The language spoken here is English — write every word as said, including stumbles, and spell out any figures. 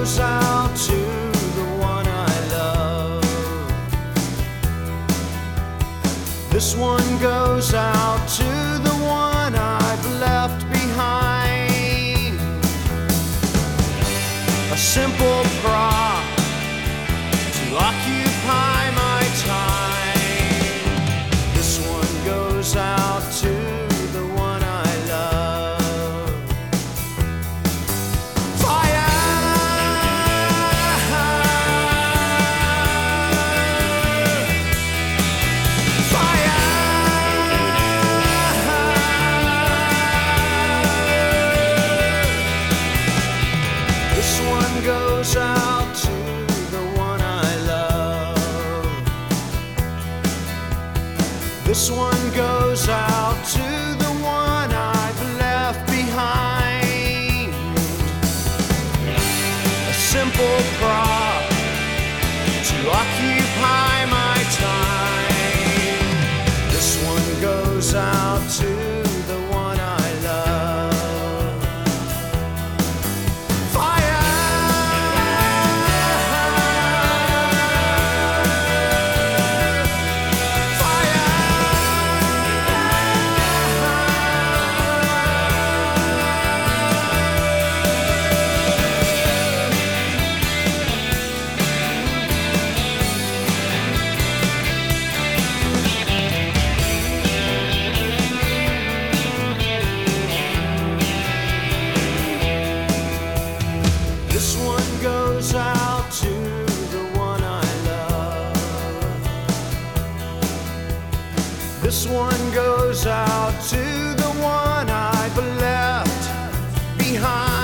goes out to the one I love. This one goes out to the one I've left behind. A simple prop to occupy my time. This one goes out to the one I love. Fire! Fire! This one goes out to the one I love. This one goes out to the one I've left behind. A simple prop to occupy my time. This one goes out to the one I love. Fire! This one goes out to the one I love. This one goes out to the one I've left behind.